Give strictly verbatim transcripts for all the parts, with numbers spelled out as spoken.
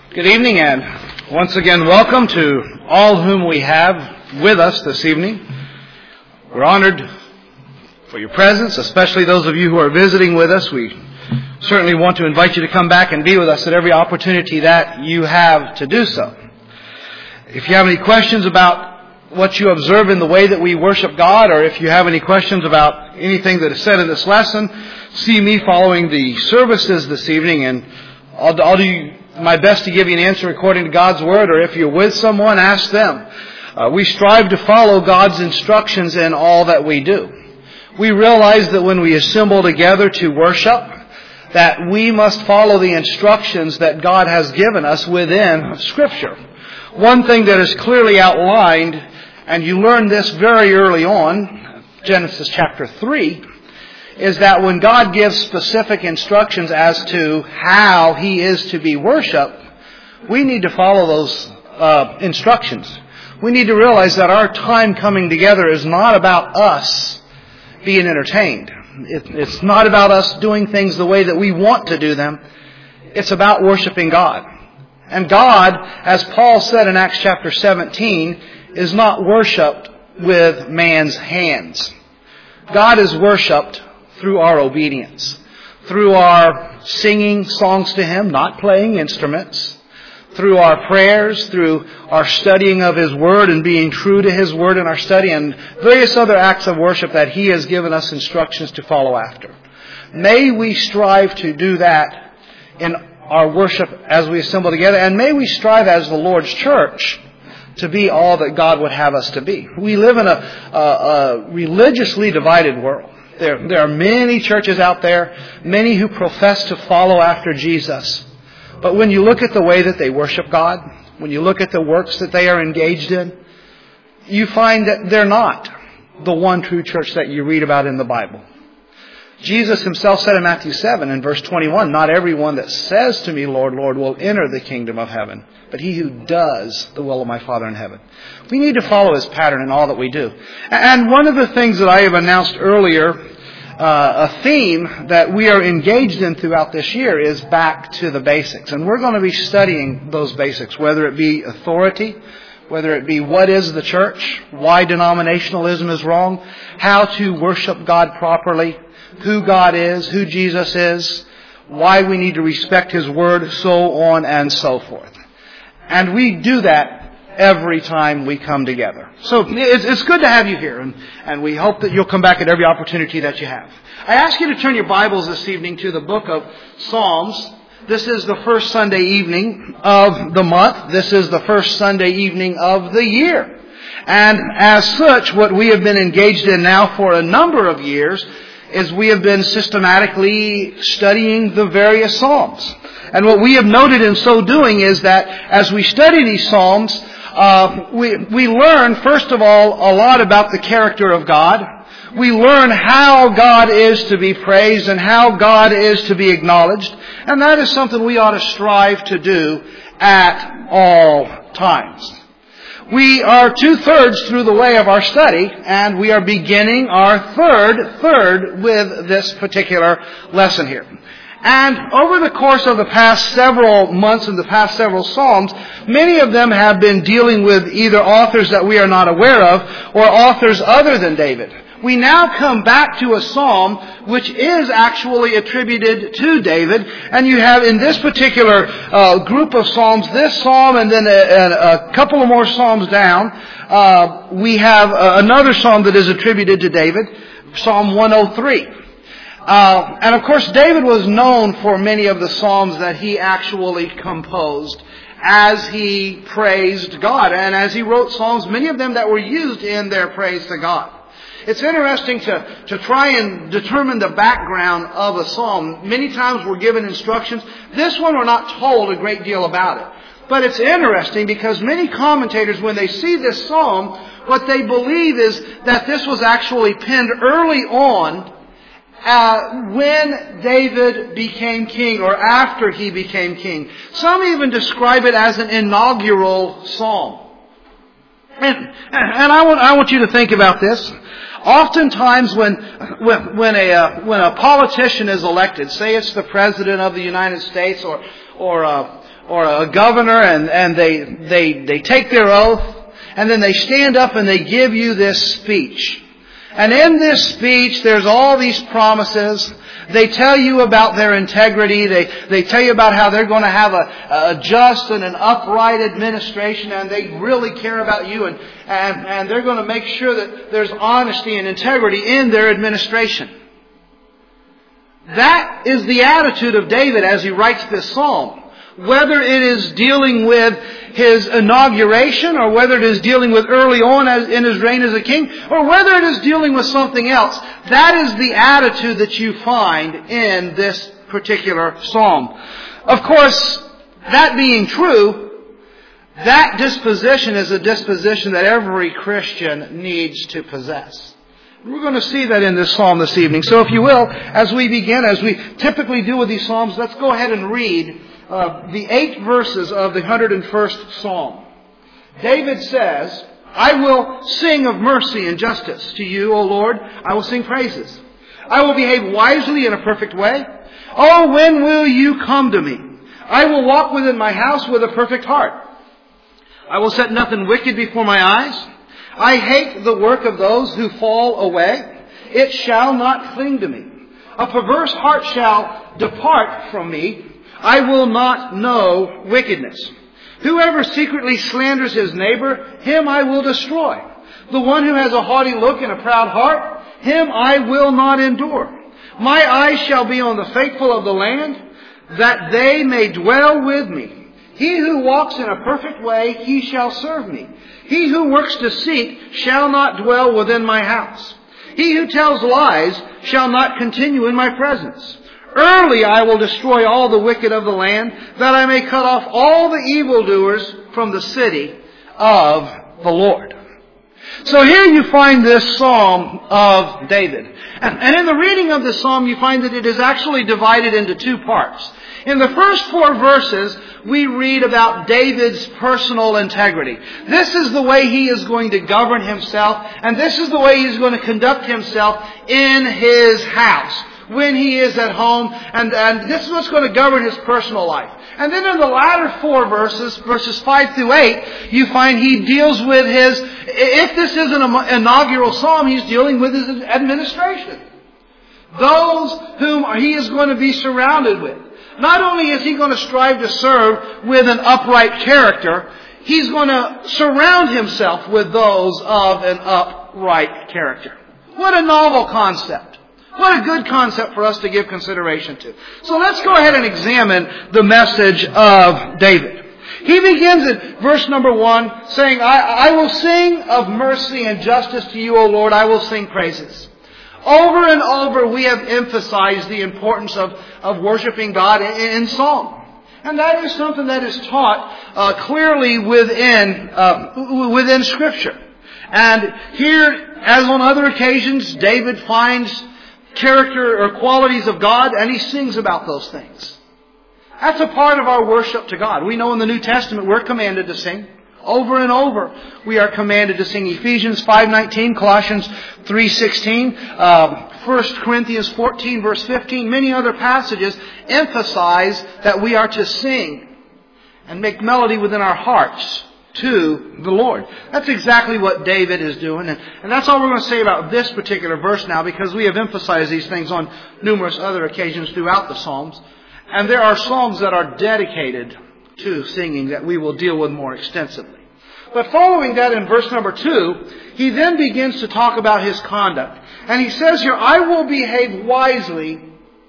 Good evening, and once again welcome to all whom we have with us this evening. We're honored for your presence, especially those of you who are visiting with us. We certainly want to invite you to come back and be with us at every opportunity that you have to do so. If you have any questions about what you observe in the way that we worship God, or if you have any questions about anything that is said in this lesson, see me following the services this evening, and I'll, I'll do my best to give you an answer according to God's Word, or if you're with someone, ask them. Uh, we strive to follow God's instructions in all that we do. We realize that when we assemble together to worship, that we must follow the instructions that God has given us within Scripture. One thing that is clearly outlined, and you learn this very early on, Genesis chapter three, is that when God gives specific instructions as to how He is to be worshipped, we need to follow those uh, instructions. We need to realize that our time coming together is not about us being entertained. It, it's not about us doing things the way that we want to do them. It's about worshiping God. And God, as Paul said in Acts chapter seventeen, is not worshipped with man's hands. God is worshipped through our obedience, through our singing songs to Him, not playing instruments, through our prayers, through our studying of His Word and being true to His Word in our study, and various other acts of worship that He has given us instructions to follow after. May we strive to do that in our worship as we assemble together, and may we strive as the Lord's church to be all that God would have us to be. We live in a, a, a religiously divided world. There, there are many churches out there, many who profess to follow after Jesus. But when you look at the way that they worship God, when you look at the works that they are engaged in, you find that they're not the one true church that you read about in the Bible. Jesus Himself said in Matthew seven and verse twenty-one, "Not everyone that says to me, Lord, Lord, will enter the kingdom of heaven, but he who does the will of my Father in heaven." We need to follow His pattern in all that we do. And one of the things that I have announced earlier, uh, a theme that we are engaged in throughout this year, is back to the basics. And we're going to be studying those basics, whether it be authority, whether it be what is the church, why denominationalism is wrong, how to worship God properly, who God is, who Jesus is, why we need to respect His Word, so on and so forth. And we do that every time we come together. So it's, it's good to have you here, and, and we hope that you'll come back at every opportunity that you have. I ask you to turn your Bibles this evening to the book of Psalms. This is the first Sunday evening of the month. This is the first Sunday evening of the year. And as such, what we have been engaged in now for a number of years is we have been systematically studying the various Psalms. And what we have noted in so doing is that as we study these Psalms, uh, we, we learn, first of all, a lot about the character of God. We learn how God is to be praised and how God is to be acknowledged. And that is something we ought to strive to do at all times. We are two-thirds through the way of our study, and we are beginning our third third with this particular lesson here. And over the course of the past several months and the past several Psalms, many of them have been dealing with either authors that we are not aware of or authors other than David. We now come back to a psalm which is actually attributed to David, and you have in this particular uh, group of psalms, this psalm and then a, a, a couple of more psalms down, uh, we have uh, another psalm that is attributed to David, Psalm one oh three. Uh, and of course, David was known for many of the psalms that he actually composed as he praised God, and as he wrote psalms, many of them that were used in their praise to God. It's interesting to, to try and determine the background of a psalm. Many times we're given instructions. This one we're not told a great deal about it. But it's interesting because many commentators, when they see this psalm, what they believe is that this was actually penned early on uh, when David became king or after he became king. Some even describe it as an inaugural psalm. And, and I want, I want you to think about this. Oftentimes when, when, when, a, uh, when a politician is elected, say it's the President of the United States or, or a, or a governor, and, and they, they, they take their oath, and then they stand up and they give you this speech. And in this speech, there's all these promises. They tell you about their integrity. They, they tell you about how they're going to have a, a just and an upright administration, and they really care about you, and, and, and they're going to make sure that there's honesty and integrity in their administration. That is the attitude of David as he writes this psalm. Whether it is dealing with his inauguration, or whether it is dealing with early on as, in his reign as a king, or whether it is dealing with something else, that is the attitude that you find in this particular psalm. Of course, that being true, that disposition is a disposition that every Christian needs to possess. We're going to see that in this psalm this evening. So if you will, as we begin, as we typically do with these psalms, let's go ahead and read Uh, the eight verses of the one hundred first Psalm. David says, I will sing of mercy and justice to you, O Lord. I will sing praises. I will behave wisely in a perfect way. Oh, when will you come to me? I will walk within my house with a perfect heart. I will set nothing wicked before my eyes. I hate the work of those who fall away. It shall not cling to me. A perverse heart shall depart from me. I will not know wickedness. Whoever secretly slanders his neighbor, him I will destroy. The one who has a haughty look and a proud heart, him I will not endure. My eyes shall be on the faithful of the land, that they may dwell with me. He who walks in a perfect way, he shall serve me. He who works deceit shall not dwell within my house. He who tells lies shall not continue in my presence. Early I will destroy all the wicked of the land, that I may cut off all the evildoers from the city of the Lord. So here you find this psalm of David. And, and in the reading of this psalm, you find that it is actually divided into two parts. In the first four verses, we read about David's personal integrity. This is the way he is going to govern himself, and this is the way he's going to conduct himself in his house, when he is at home, and, and this is what's going to govern his personal life. And then in the latter four verses, verses five through eight, you find he deals with his, if this is an inaugural psalm, he's dealing with his administration. Those whom he is going to be surrounded with. Not only is he going to strive to serve with an upright character, he's going to surround himself with those of an upright character. What a novel concept. What a good concept for us to give consideration to. So let's go ahead and examine the message of David. He begins in verse number one saying, I, I will sing of mercy and justice to you, O Lord. I will sing praises. Over and over we have emphasized the importance of, of worshiping God in, in song. And that is something that is taught uh, clearly within, uh, within Scripture. And here, as on other occasions, David finds character or qualities of God, and he sings about those things. That's a part of our worship to God. We know in the New Testament we're commanded to sing. Over and over we are commanded to sing. Ephesians five nineteen, Colossians three sixteen, uh, First Corinthians fourteen verse fifteen, many other passages emphasize that we are to sing and make melody within our hearts to the Lord. That's exactly what David is doing. And, and that's all we're going to say about this particular verse now, because we have emphasized these things on numerous other occasions throughout the Psalms. And there are Psalms that are dedicated to singing that we will deal with more extensively. But following that in verse number two, he then begins to talk about his conduct. And he says here, I will behave wisely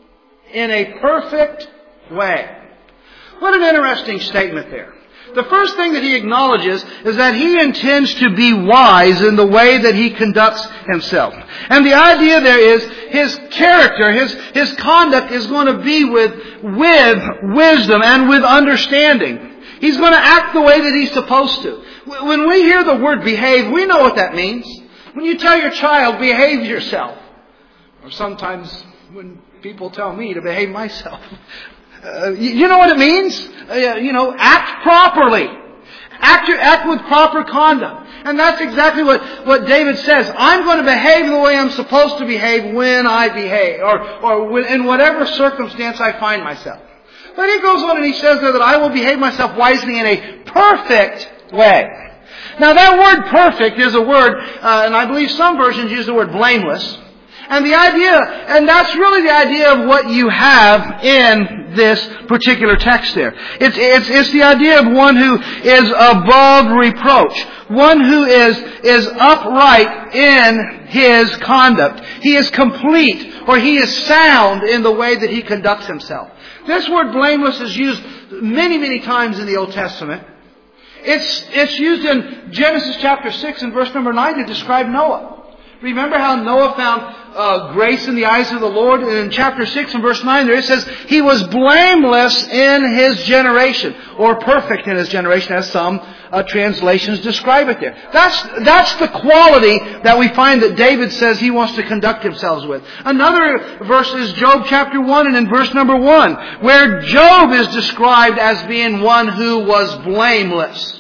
in a perfect way. What an interesting statement there. The first thing that he acknowledges is that he intends to be wise in the way that he conducts himself. And the idea there is his character, his, his conduct is going to be with, with wisdom and with understanding. He's going to act the way that he's supposed to. When we hear the word behave, we know what that means. When you tell your child, behave yourself. Or sometimes when people tell me to behave myself. Uh, you know what it means? Uh, you know, act properly. Act, act with proper conduct. And that's exactly what, what David says. I'm going to behave the way I'm supposed to behave when I behave. Or, or in whatever circumstance I find myself. But he goes on and he says there that I will behave myself wisely in a perfect way. Now that word perfect is a word, uh, and I believe some versions use the word blameless. And the idea, and that's really the idea of what you have in this particular text there. It's, it's, it's the idea of one who is above reproach. One who is, is upright in his conduct. He is complete, or he is sound in the way that he conducts himself. This word blameless is used many, many times in the Old Testament. It's, it's used in Genesis chapter six and verse number nine to describe Noah. Remember how Noah found uh, grace in the eyes of the Lord? And in chapter six and verse nine there it says, he was blameless in his generation. Or perfect in his generation, as some uh, translations describe it there. That's, that's the quality that we find that David says he wants to conduct himself with. Another verse is Job chapter one and in verse number one, where Job is described as being one who was blameless.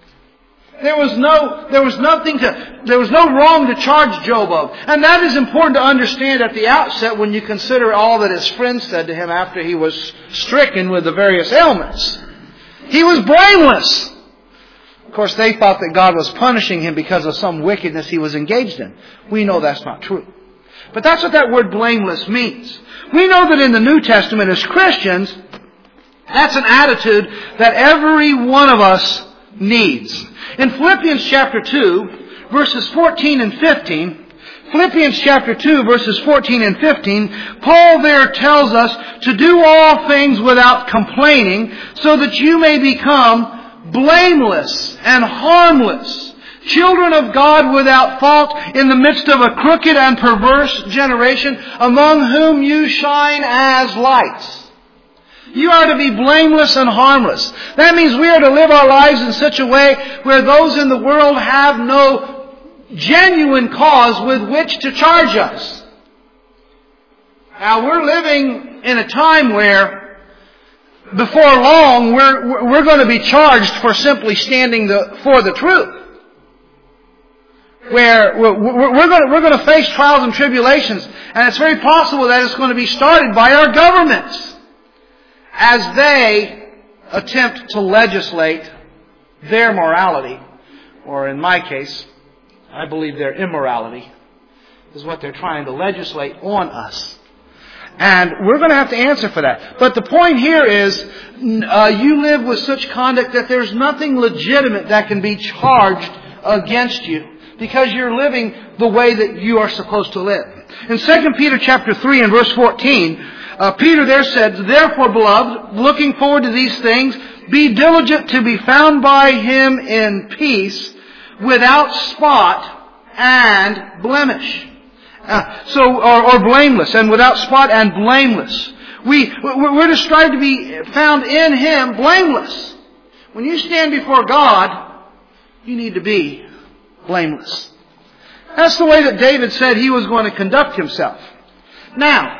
There was no, there was nothing to, there was no wrong to charge Job of. And that is important to understand at the outset when you consider all that his friends said to him after he was stricken with the various ailments. He was blameless. Of course, they thought that God was punishing him because of some wickedness he was engaged in. We know that's not true. But that's what that word blameless means. We know that in the New Testament as Christians, that's an attitude that every one of us needs. In Philippians chapter two, verses fourteen and fifteen, Philippians chapter two, verses fourteen and fifteen, Paul there tells us to do all things without complaining, so that you may become blameless and harmless, children of God without fault in the midst of a crooked and perverse generation, among whom you shine as lights. You are to be blameless and harmless. That means we are to live our lives in such a way where those in the world have no genuine cause with which to charge us. Now we're living in a time where before long we're, we're going to be charged for simply standing the, for the truth. Where we're, we're, going to, we're going to face trials and tribulations, and it's very possible that it's going to be started by our governments as they attempt to legislate their morality, or in my case, I believe their immorality, is what they're trying to legislate on us. And we're going to have to answer for that. But the point here is, uh, you live with such conduct that there's nothing legitimate that can be charged against you, because you're living the way that you are supposed to live. In Second Peter chapter three and verse fourteen, Uh, Peter there said, therefore, beloved, looking forward to these things, be diligent to be found by Him in peace, without spot and blemish. Uh, so, or, or blameless, and without spot and blameless. We, we're to strive to be found in Him blameless. When you stand before God, you need to be blameless. That's the way that David said he was going to conduct himself. Now,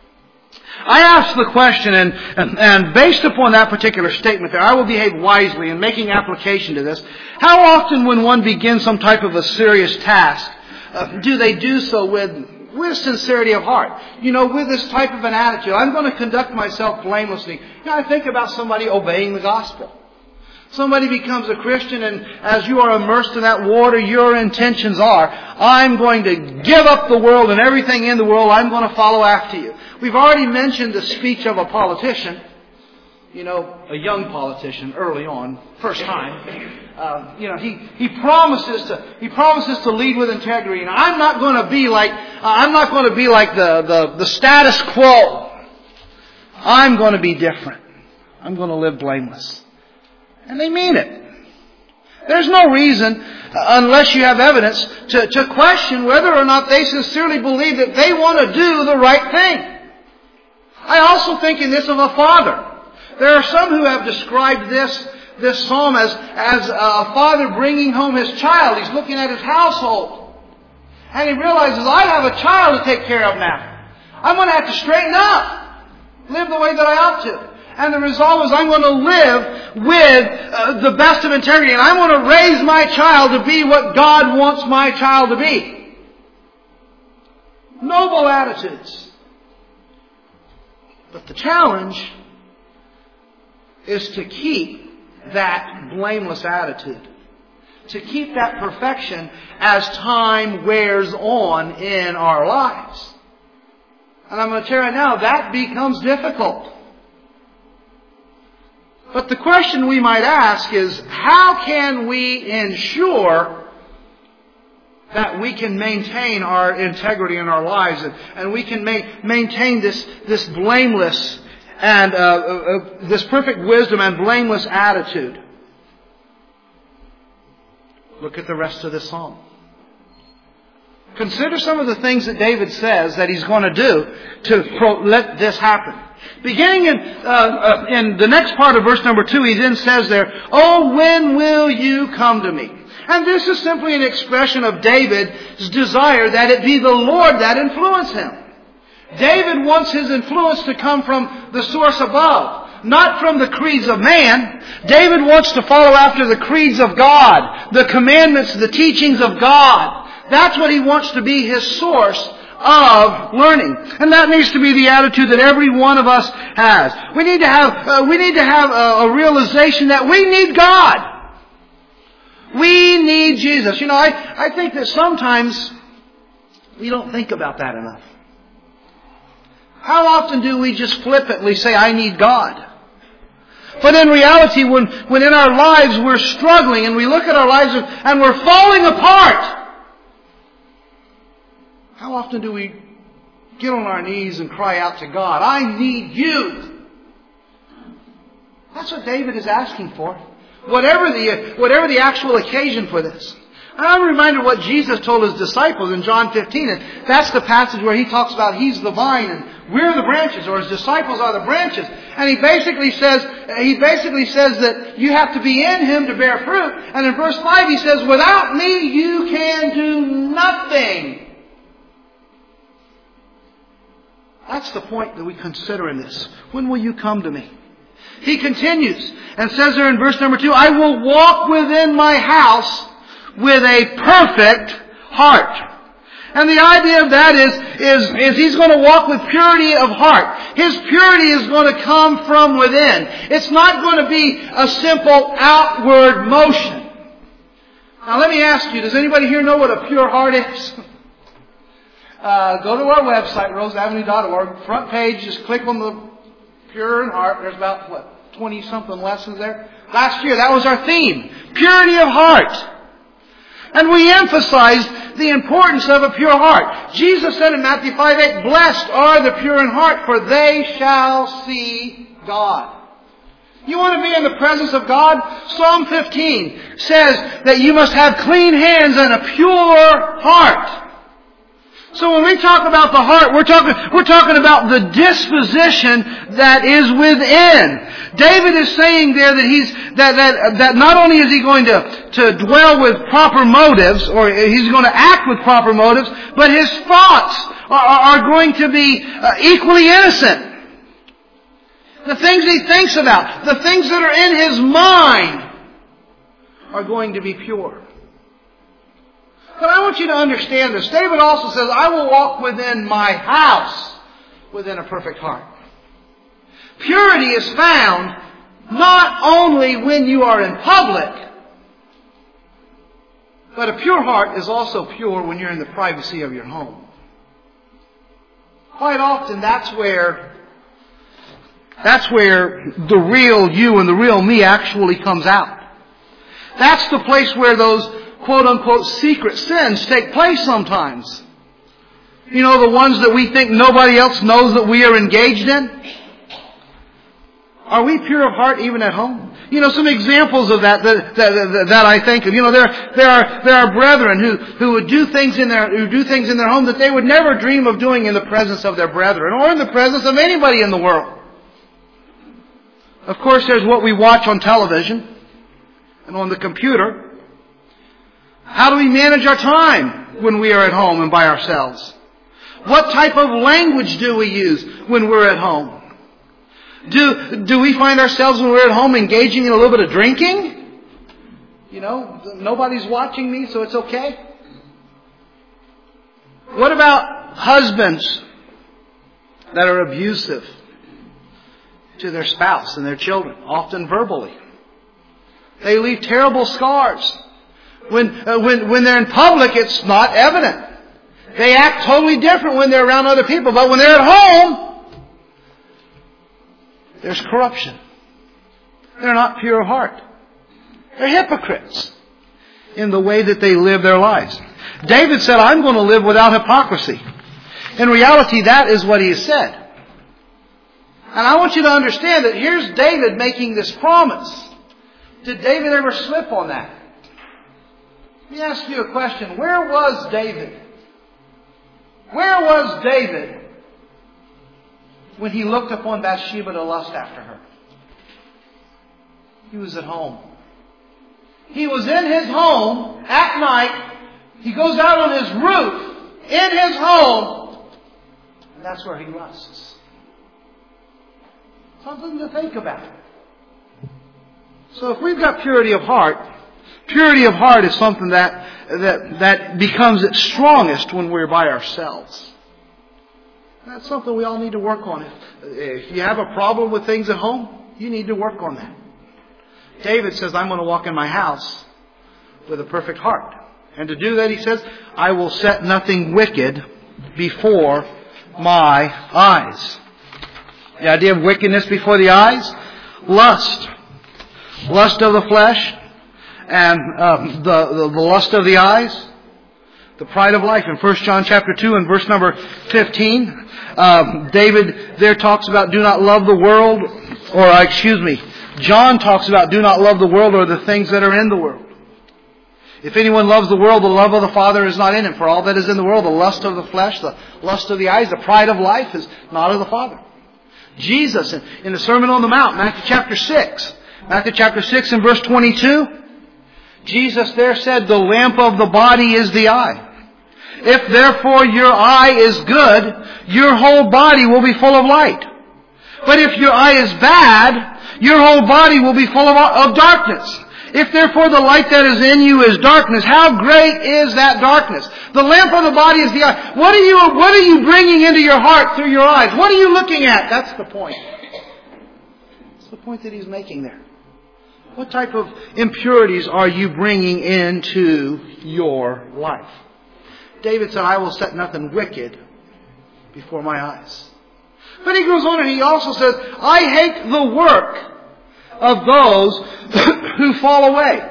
I asked the question, and, and, and based upon that particular statement there, I will behave wisely in making application to this. How often when one begins some type of a serious task, uh, do they do so with, with sincerity of heart? You know, with this type of an attitude. I'm going to conduct myself blamelessly. You know, I think about somebody obeying the gospel. Somebody becomes a Christian, and as you are immersed in that water, your intentions are, I'm going to give up the world and everything in the world. I'm going to follow after you. We've already mentioned the speech of a politician, you know, a young politician early on, first time. Uh, you know, he, he promises to he promises to lead with integrity, and I'm not going to be like uh, I'm not going to be like the, the the status quo. I'm going to be different. I'm going to live blameless. And they mean it. There's no reason, uh, unless you have evidence, to, to question whether or not they sincerely believe that they want to do the right thing. I also think in this of a father. There are some who have described this, this psalm as, as a father bringing home his child. He's looking at his household. And he realizes, I have a child to take care of now. I'm going to have to straighten up. Live the way that I ought to. And the result is I'm going to live with uh, the best of integrity. And I'm going to raise my child to be what God wants my child to be. Noble attitudes. But the challenge is to keep that blameless attitude. To keep that perfection as time wears on in our lives. And I'm going to tell you right now, that becomes difficult. But the question we might ask is, how can we ensure that we can maintain our integrity in our lives and, and we can ma- maintain this, this blameless and uh, uh, this perfect wisdom and blameless attitude? Look at the rest of this psalm. Consider some of the things that David says that he's going to do to pro- let this happen. Beginning in, uh, uh, in the next part of verse number two, he then says there, "Oh, when will you come to me?" And this is simply an expression of David's desire that it be the Lord that influence him. David wants his influence to come from the source above, not from the creeds of man. David wants to follow after the creeds of God, the commandments, the teachings of God. That's what he wants to be his source of learning. And that needs to be the attitude that every one of us has. We need to have, uh, we need to have a, a realization that we need God. We need Jesus. You know, I, I think that sometimes we don't think about that enough. How often do we just flippantly say, I need God? But in reality, when, when in our lives we're struggling and we look at our lives and we're falling apart, how often do we get on our knees and cry out to God, I need you? That's what David is asking for. Whatever the, whatever the actual occasion for this. And I'm reminded of what Jesus told His disciples in John fifteen. And that's the passage where He talks about He's the vine and we're the branches, or His disciples are the branches. And He basically says, He basically says that you have to be in Him to bear fruit. And in verse five He says, without me you can do nothing. That's the point that we consider in this. When will you come to me? He continues and says there in verse number two, I will walk within my house with a perfect heart. And the idea of that is, is, is he's going to walk with purity of heart. His purity is going to come from within. It's not going to be a simple outward motion. Now let me ask you, does anybody here know what a pure heart is? Uh, go to our website, rose avenue dot org. Front page, just click on the pure in heart. There's about, what, twenty-something lessons there? Last year, that was our theme. Purity of heart. And we emphasized the importance of a pure heart. Jesus said in Matthew five eight, blessed are the pure in heart, for they shall see God. You want to be in the presence of God? Psalm fifteen says that you must have clean hands and a pure heart. So when we talk about the heart, we're talking, we're talking about the disposition that is within. David is saying there that he's, that, that, that not only is he going to, to dwell with proper motives, or he's going to act with proper motives, but his thoughts are, are going to be uh, equally innocent. The things he thinks about, the things that are in his mind are going to be pure. But I want you to understand this. David also says, I will walk within my house within a perfect heart. Purity is found not only when you are in public, but a pure heart is also pure when you're in the privacy of your home. Quite often that's where, that's where the real you and the real me actually comes out. That's the place where those quote-unquote secret sins take place sometimes. You know, the ones that we think nobody else knows that we are engaged in. Are we pure of heart even at home? You know, some examples of that that, that, that, that I think of. You know, there, there are, there are brethren who, who would do things in their, who do things in their home that they would never dream of doing in the presence of their brethren or in the presence of anybody in the world. Of course, there's what we watch on television and on the computer. How do we manage our time when we are at home and by ourselves? What type of language do we use when we're at home? Do, do we find ourselves when we're at home engaging in a little bit of drinking? You know, nobody's watching me, so it's okay. What about husbands that are abusive? to their spouse and their children, often verbally. They leave terrible scars. When, uh, when, when they're in public, it's not evident. They act totally different when they're around other people. But when they're at home, there's corruption. They're not pure of heart. They're hypocrites in the way that they live their lives. David said, I'm going to live without hypocrisy. In reality, that is what he has said. And I want you to understand that here's David making this promise. Did David ever slip on that? Let me ask you a question. Where was David? Where was David when he looked upon Bathsheba to lust after her? He was at home. He was in his home at night. He goes out on his roof in his home. And that's where he lusts. Something to think about. So if we've got purity of heart, purity of heart is something that, that, that becomes its strongest when we're by ourselves. That's something we all need to work on. If, if you have a problem with things at home, you need to work on that. David says, I'm going to walk in my house with a perfect heart. And to do that, he says, I will set nothing wicked before my eyes. The idea of wickedness before the eyes? Lust. Lust of the flesh. And um, the, the, the lust of the eyes. The pride of life. In First John chapter two and verse number fifteen, um, David there talks about do not love the world, or uh, excuse me, John talks about do not love the world or the things that are in the world. If anyone loves the world, the love of the Father is not in him. For all that is in the world, the lust of the flesh, the lust of the eyes, the pride of life is not of the Father. Jesus, in, in the Sermon on the Mount, Matthew chapter six, Matthew chapter six and verse twenty-two, Jesus there said, the lamp of the body is the eye. If therefore your eye is good, your whole body will be full of light. But if your eye is bad, your whole body will be full of, of darkness. If therefore the light that is in you is darkness, how great is that darkness? The lamp of the body is the eye. What are you, what are you bringing into your heart through your eyes? What are you looking at? That's the point. That's the point that he's making there. What type of impurities are you bringing into your life? David said, I will set nothing wicked before my eyes. But he goes on and he also says, I hate the work of those who fall away.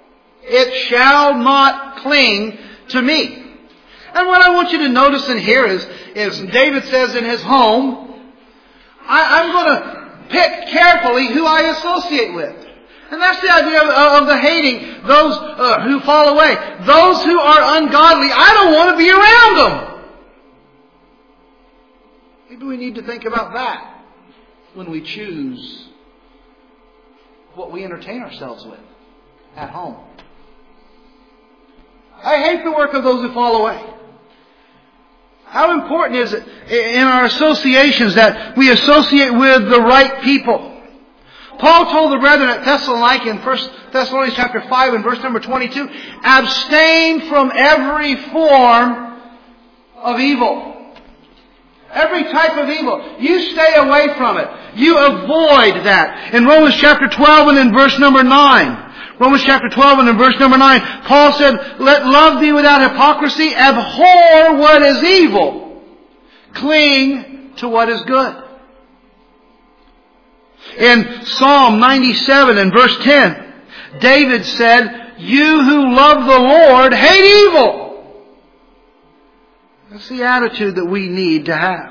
It shall not cling to me. And what I want you to notice in here is, is David says in his home, I, I'm going to pick carefully who I associate with. And that's the idea of, of the hating those uh, who fall away. Those who are ungodly, I don't want to be around them. Maybe we need to think about that when we choose what we entertain ourselves with at home. I hate the work of those who fall away. How important is it in our associations that we associate with the right people? Paul told the brethren at Thessalonica in First Thessalonians chapter five and verse number twenty-two, abstain from every form of evil. Every type of evil. You stay away from it. You avoid that. In Romans chapter twelve and in verse number nine. Romans chapter twelve and in verse number nine. Paul said, let love be without hypocrisy. Abhor what is evil. Cling to what is good. In Psalm ninety-seven and verse ten, David said, you who love the Lord hate evil. That's the attitude that we need to have.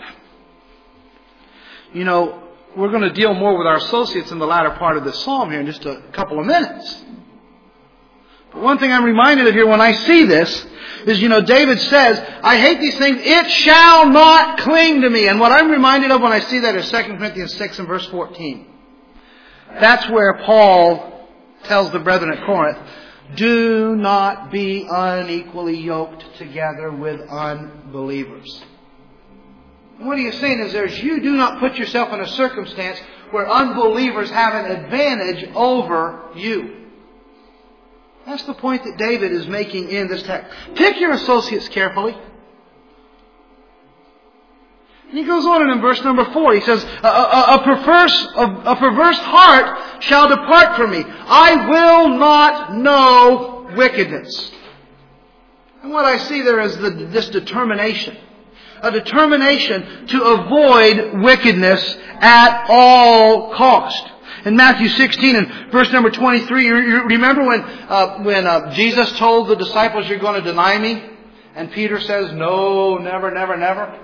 You know, we're going to deal more with our associates in the latter part of this psalm here in just a couple of minutes. But one thing I'm reminded of here when I see this is, you know, David says, I hate these things, it shall not cling to me. And what I'm reminded of when I see that is Second Corinthians six and verse fourteen. That's where Paul tells the brethren at Corinth, do not be unequally yoked together with unbelievers. And what he is saying is there's you do not put yourself in a circumstance where unbelievers have an advantage over you. That's the point that David is making in this text. Pick your associates carefully. And he goes on and in verse number four, he says, a, a, a, perverse, a, a perverse heart shall depart from me. I will not know wickedness. And what I see there is the, this determination. A determination to avoid wickedness at all cost. In Matthew sixteen and verse number twenty-three, you, you remember when uh, when uh, Jesus told the disciples, "You're going to deny me," and Peter says, "No, never, never, never."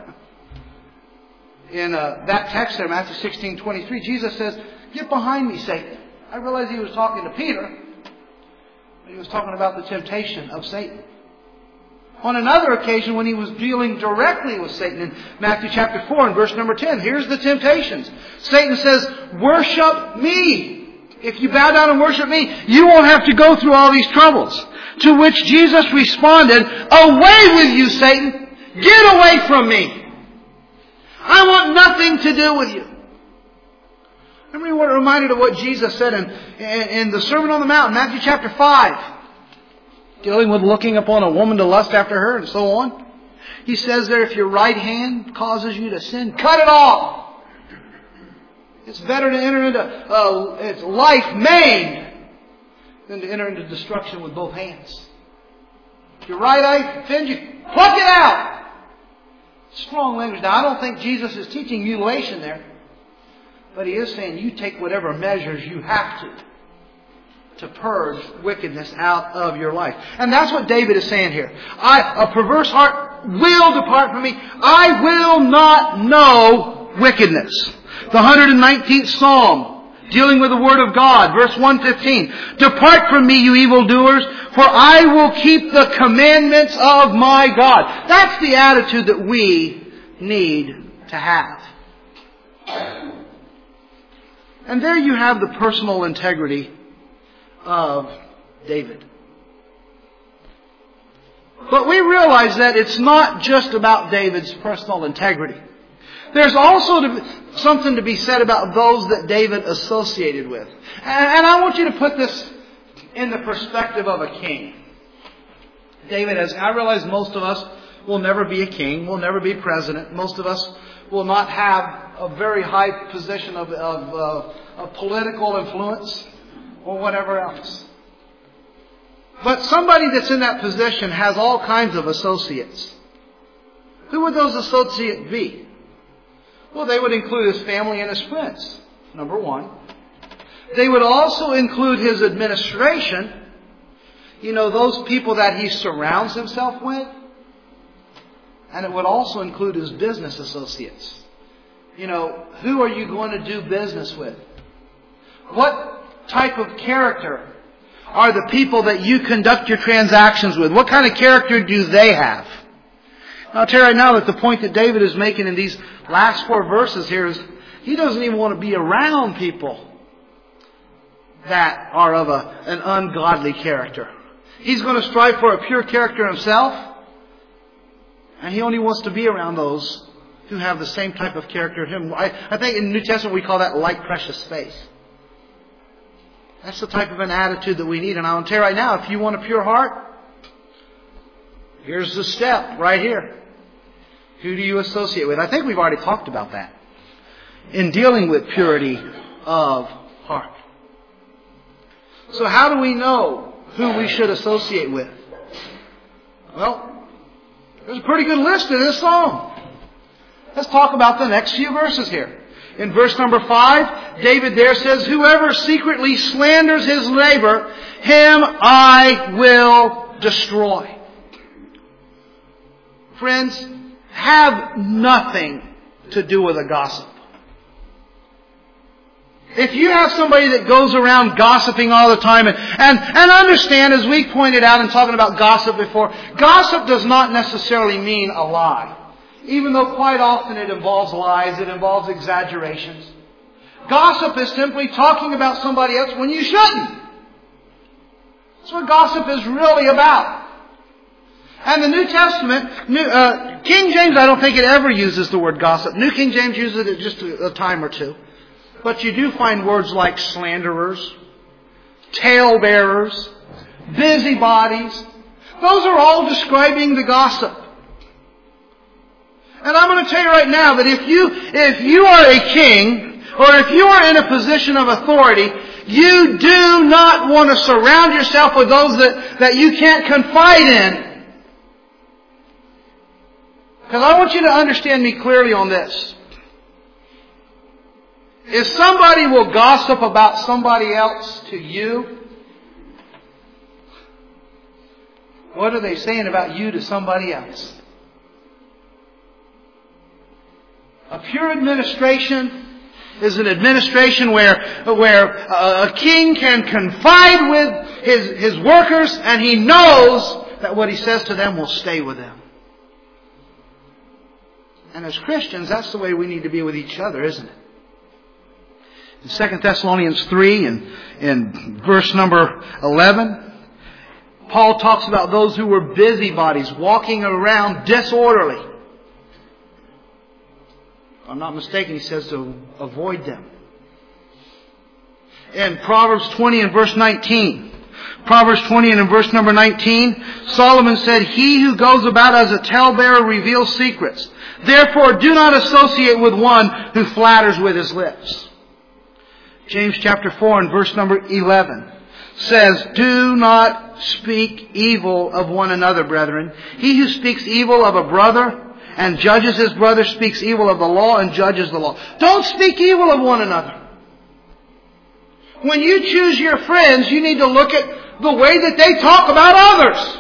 In uh, that text there, Matthew sixteen twenty-three, Jesus says, "Get behind me, Satan." I realize he was talking to Peter, but he was talking about the temptation of Satan. On another occasion, when he was dealing directly with Satan in Matthew chapter four and verse number ten, here's the temptations. Satan says, "Worship me. If you bow down and worship me, you won't have to go through all these troubles." To which Jesus responded, "Away with you, Satan. Get away from me. I want nothing to do with you." I'm reminded of what Jesus said in, in, in the Sermon on the Mount, Matthew chapter five. Dealing with looking upon a woman to lust after her and so on. He says there, if your right hand causes you to sin, cut it off. It's better to enter into uh, it's life maimed than to enter into destruction with both hands. If your right eye offends you, pluck it out. Strong language. Now, I don't think Jesus is teaching mutilation there. But He is saying you take whatever measures you have to. To purge wickedness out of your life. And that's what David is saying here. I, a perverse heart will depart from me. I will not know wickedness. The one hundred nineteenth Psalm, dealing with the Word of God, verse one fifteen. Depart from me, you evildoers, for I will keep the commandments of my God. That's the attitude that we need to have. And there you have the personal integrity of David. But we realize that it's not just about David's personal integrity. There's also to be, something to be said about those that David associated with. And, and I want you to put this in the perspective of a king. David, as I realize most of us will never be a king, will never be president. Most of us will not have a very high position of, of, uh, of political influence or whatever else. But somebody that's in that position has all kinds of associates. Who would those associates be? Well, they would include his family and his friends, number one. They would also include his administration. You know, those people that he surrounds himself with. And it would also include his business associates. You know, who are you going to do business with? What type of character are the people that you conduct your transactions with? What kind of character do they have? Now, I'll tell you right now that the point that David is making in these last four verses here is he doesn't even want to be around people that are of a, an ungodly character. He's going to strive for a pure character himself, and he only wants to be around those who have the same type of character as him. I, I think in the New Testament we call that like precious space. That's the type of an attitude that we need. And I'll tell you right now, if you want a pure heart, here's the step right here. Who do you associate with? I think we've already talked about that in dealing with purity of heart. So how do we know who we should associate with? Well, there's a pretty good list in this psalm. Let's talk about the next few verses here. In verse number five, David there says, whoever secretly slanders his neighbor, him I will destroy. Friends, have nothing to do with a gossip. If you have somebody that goes around gossiping all the time, and, and, and understand, as we pointed out in talking about gossip before, gossip does not necessarily mean a lie. Even though quite often it involves lies, it involves exaggerations. Gossip is simply talking about somebody else when you shouldn't. That's what gossip is really about. And the New Testament, New, uh, King James, I don't think it ever uses the word gossip. New King James uses it just a, a time or two. But you do find words like slanderers, talebearers, busybodies. Those are all describing the gossip. And I'm going to tell you right now that if you, if you are a king, or if you are in a position of authority, you do not want to surround yourself with those that, that you can't confide in. Because I want you to understand me clearly on this. If somebody will gossip about somebody else to you, what are they saying about you to somebody else? A pure administration is an administration where, where a king can confide with his, his workers, and he knows that what he says to them will stay with them. And as Christians, that's the way we need to be with each other, isn't it? In Second Thessalonians three and in verse number eleven, Paul talks about those who were busybodies, walking around disorderly. If I'm not mistaken, he says to avoid them. In Proverbs twenty and verse nineteen, Proverbs twenty and in verse number nineteen, Solomon said, "He who goes about as a talebearer reveals secrets. Therefore do not associate with one who flatters with his lips." James chapter four and verse number eleven says, "Do not speak evil of one another, brethren. He who speaks evil of a brother and judges his brother speaks evil of the law and judges the law." Don't speak evil of one another. When you choose your friends, you need to look at the way that they talk about others.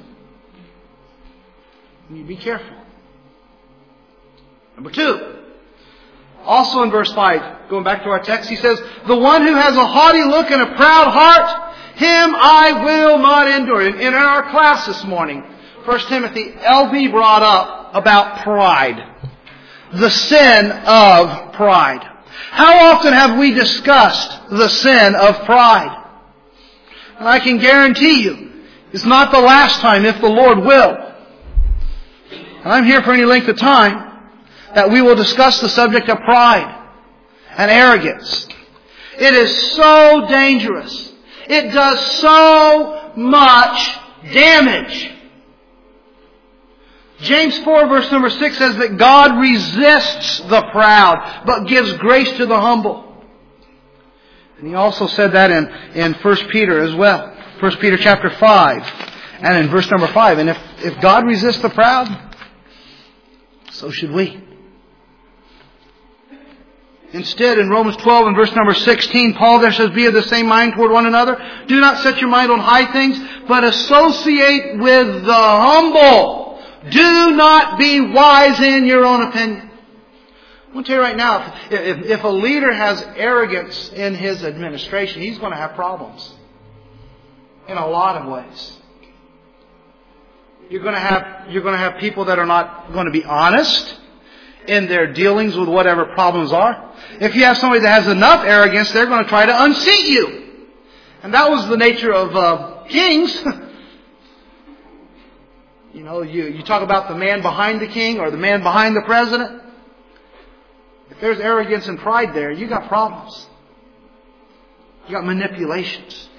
You be careful. Number two. Also in verse five, going back to our text, he says, "The one who has a haughty look and a proud heart, him I will not endure." In, in our class this morning, First Timothy, L B brought up about pride. The sin of pride. How often have we discussed the sin of pride? And I can guarantee you, it's not the last time, if the Lord will. And I'm here for any length of time, that we will discuss the subject of pride and arrogance. It is so dangerous. It does so much damage. James four verse number six says that God resists the proud, but gives grace to the humble. And he also said that in, in First Peter as well. First Peter chapter five and in verse number five. And if, if God resists the proud, so should we. Instead, in Romans twelve and verse number sixteen, Paul there says, "Be of the same mind toward one another. Do not set your mind on high things, but associate with the humble. Do not be wise in your own opinion." I want to tell you right now, if, if, if a leader has arrogance in his administration, he's going to have problems. In a lot of ways. You're going to have, you're going to have people that are not going to be honest in their dealings with whatever problems are. If you have somebody that has enough arrogance, they're going to try to unseat you. And that was the nature of uh, kings. You know, you, you talk about the man behind the king or the man behind the president. If there's arrogance and pride there, you got problems. You got manipulations.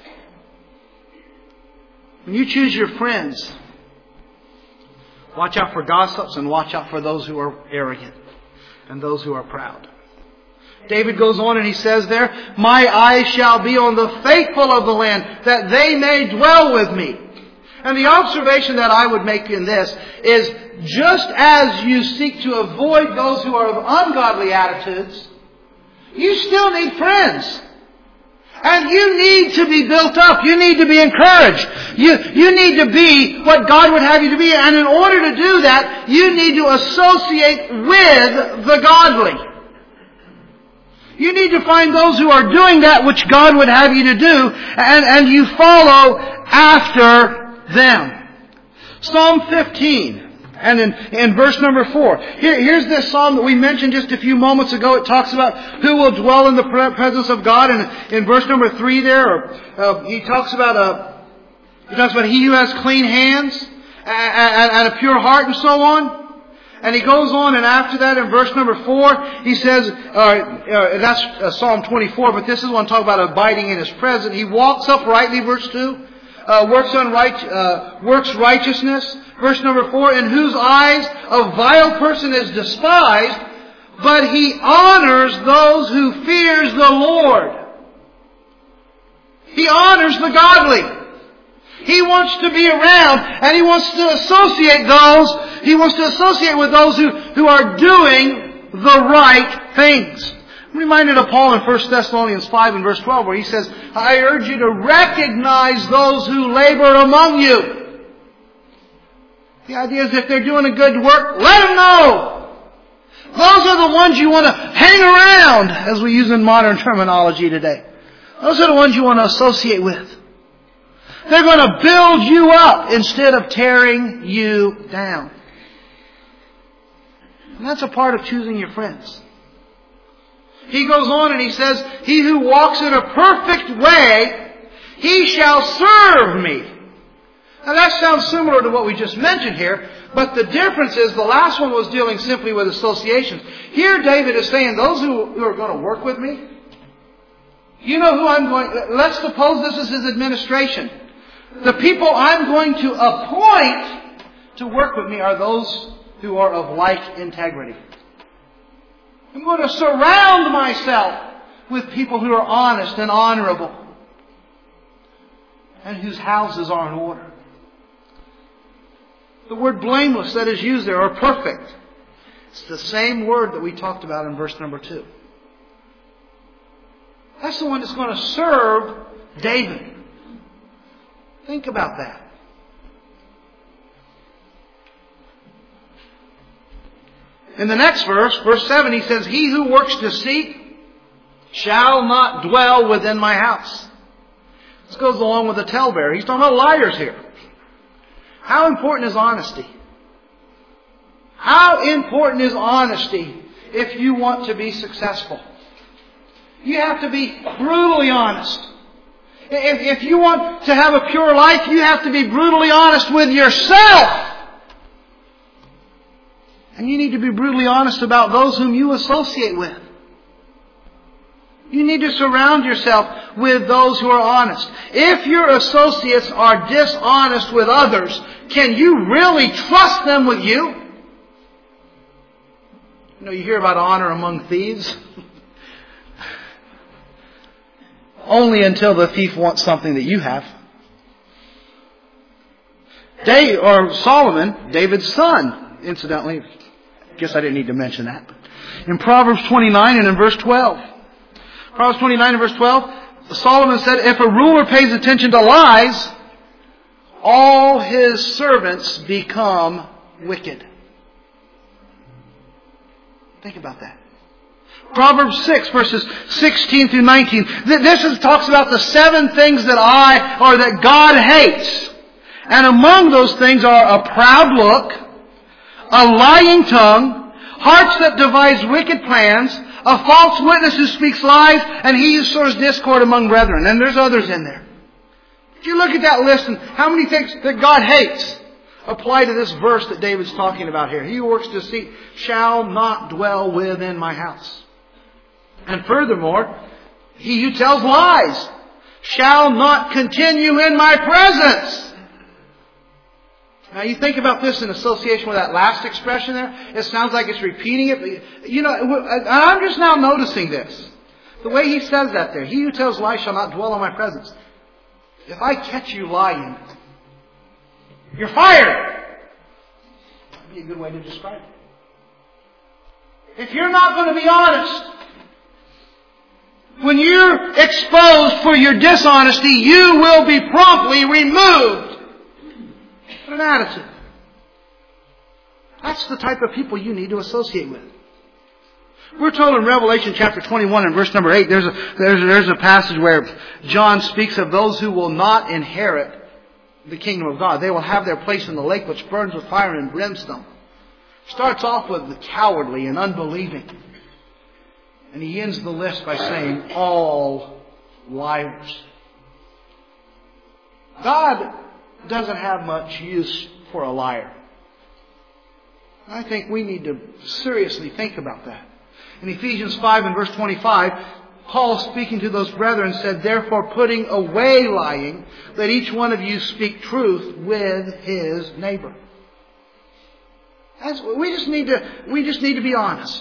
When you choose your friends, watch out for gossips and watch out for those who are arrogant and those who are proud. David goes on and he says there, "My eyes shall be on the faithful of the land, that they may dwell with me." And the observation that I would make in this is, just as you seek to avoid those who are of ungodly attitudes, you still need friends. And you need to be built up. You need to be encouraged. You, you need to be what God would have you to be. And in order to do that, you need to associate with the godly. You need to find those who are doing that which God would have you to do, and, and you follow after them. Psalm fifteen, and in, in verse number four. Here, here's this psalm that we mentioned just a few moments ago. It talks about who will dwell in the presence of God. And in verse number three there, uh, he talks about uh, he talks about he who has clean hands and, and, and a pure heart and so on. And he goes on, and after that, in verse number four, he says, uh, uh, that's uh, Psalm twenty-four, but this is one talking about abiding in His presence. He walks uprightly, verse two, uh, works, unright, uh, works righteousness. Verse number four, in whose eyes a vile person is despised, but he honors those who fears the Lord. He honors the godly. He wants to be around, and He wants to associate those, He wants to associate with those who, who are doing the right things. I'm reminded of Paul in First Thessalonians five and verse twelve, where he says, I urge you to recognize those who labor among you. The idea is if they're doing a good work, let them know. Those are the ones you want to hang around, as we use in modern terminology today. Those are the ones you want to associate with. They're going to build you up instead of tearing you down. And that's a part of choosing your friends. He goes on and he says, he who walks in a perfect way, he shall serve me. Now that sounds similar to what we just mentioned here, but the difference is the last one was dealing simply with associations. Here David is saying, those who, who are going to work with me, you know who I'm going, let's suppose this is his administration. The people I'm going to appoint to work with me are those who are of like integrity. I'm going to surround myself with people who are honest and honorable and whose houses are in order. The word blameless that is used there, or perfect, it's the same word that we talked about in verse number two. That's the one that's going to serve David. Think about that. In the next verse, verse seven, he says, he who works deceit shall not dwell within my house. This goes along with the talebearer. He's talking about liars here. How important is honesty? How important is honesty if you want to be successful? You have to be brutally honest. If, if you want to have a pure life, you have to be brutally honest with yourself. And you need to be brutally honest about those whom you associate with. You need to surround yourself with those who are honest. If your associates are dishonest with others, can you really trust them with you? You know, you hear about honor among thieves. Only until the thief wants something that you have. Day, or Solomon, David's son, incidentally, I guess I didn't need to mention that. In Proverbs twenty-nine and in verse twelve. Proverbs twenty-nine and verse twelve, Solomon said, if a ruler pays attention to lies, all his servants become wicked. Think about that. Proverbs six, verses sixteen through nineteen. This is, talks about the seven things that I, or that God hates. And among those things are a proud look, a lying tongue, hearts that devise wicked plans, a false witness who speaks lies, and he who sows discord among brethren. And there's others in there. If you look at that list and how many things that God hates apply to this verse that David's talking about here. He who works deceit shall not dwell within my house. And furthermore, he who tells lies shall not continue in my presence. Now you think about this in association with that last expression there. It sounds like it's repeating it. You know, I'm just now noticing this. The way he says that there. He who tells lies shall not dwell in my presence. If I catch you lying, you're fired. That'd be a good way to describe it. If you're not going to be honest, when you're exposed for your dishonesty, you will be promptly removed. What an attitude. That's the type of people you need to associate with. We're told in Revelation chapter twenty-one and verse number eight, there's a, there's, there's a passage where John speaks of those who will not inherit the kingdom of God. They will have their place in the lake which burns with fire and brimstone. Starts off with the cowardly and unbelieving. And he ends the list by saying, all liars. God doesn't have much use for a liar. I think we need to seriously think about that. In Ephesians five and verse twenty-five, Paul, speaking to those brethren, said, therefore, putting away lying, let each one of you speak truth with his neighbor. That's, we just need to, we just need to be honest.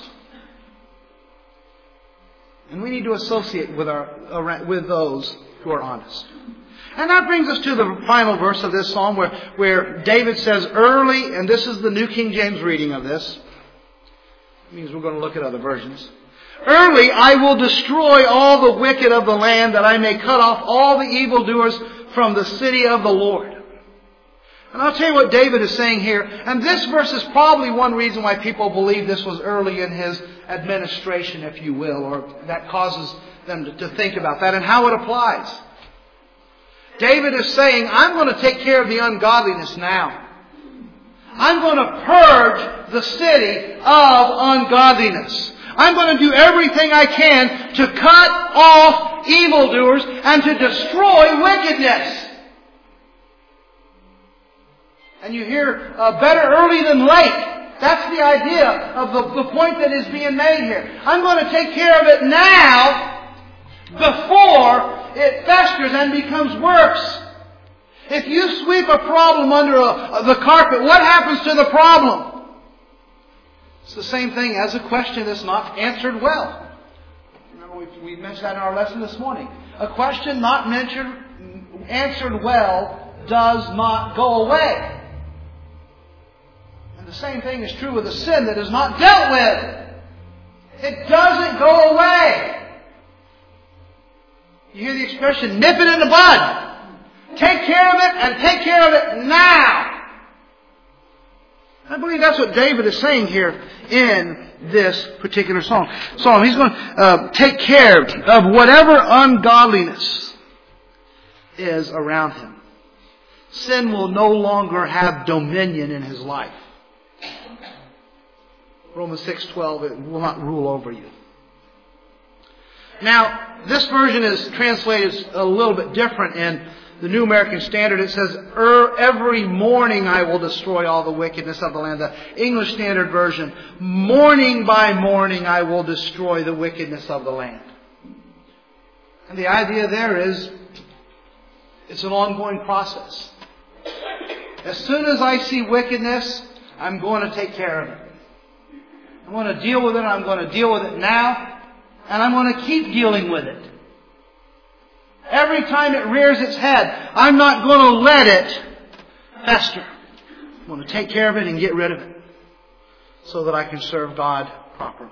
And we need to associate with our, with those who are honest. And that brings us to the final verse of this psalm where, where David says early, and this is the New King James reading of this. It means we're going to look at other versions. Early I will destroy all the wicked of the land, that I may cut off all the evildoers from the city of the Lord. And I'll tell you what David is saying here. And this verse is probably one reason why people believe this was early in his administration, if you will, or that causes them to, to think about that and how it applies. David is saying, I'm going to take care of the ungodliness now. I'm going to purge the city of ungodliness. I'm going to do everything I can to cut off evildoers and to destroy wickedness. And you hear, uh, better early than late. That's the idea of the, the point that is being made here. I'm going to take care of it now before it festers and becomes worse. If you sweep a problem under a, the carpet, what happens to the problem? It's the same thing as a question that's not answered well. Remember, we, we mentioned that in our lesson this morning. A question not mentioned, answered well does not go away. And the same thing is true with a sin that is not dealt with. It doesn't go away. You hear the expression, nip it in the bud. Take care of it and take care of it now. I believe that's what David is saying here in this particular psalm. Psalm. He's going to uh, take care of whatever ungodliness is around him. Sin will no longer have dominion in his life. Romans six twelve, it will not rule over you. Now, this version is translated a little bit different in the New American Standard. It says, er, every morning I will destroy all the wickedness of the land. The English Standard Version, morning by morning I will destroy the wickedness of the land. And the idea there is, it's an ongoing process. As soon as I see wickedness, I'm going to take care of it. I'm going to deal with it. I'm going to deal with it now. And I'm going to keep dealing with it. Every time it rears its head, I'm not going to let it fester. I'm going to take care of it and get rid of it so that I can serve God properly.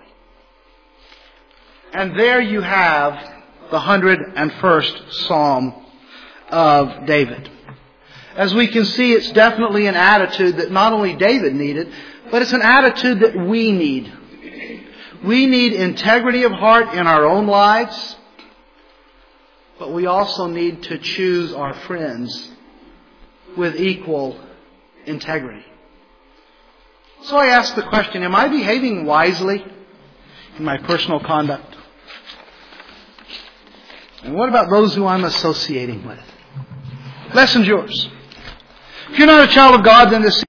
And there you have the one hundred first Psalm of David. As we can see, it's definitely an attitude that not only David needed, but it's an attitude that we need. We need integrity of heart in our own lives, but we also need to choose our friends with equal integrity. So I ask the question, am I behaving wisely in my personal conduct? And what about those who I'm associating with? Lesson's yours. If you're not a child of God, then this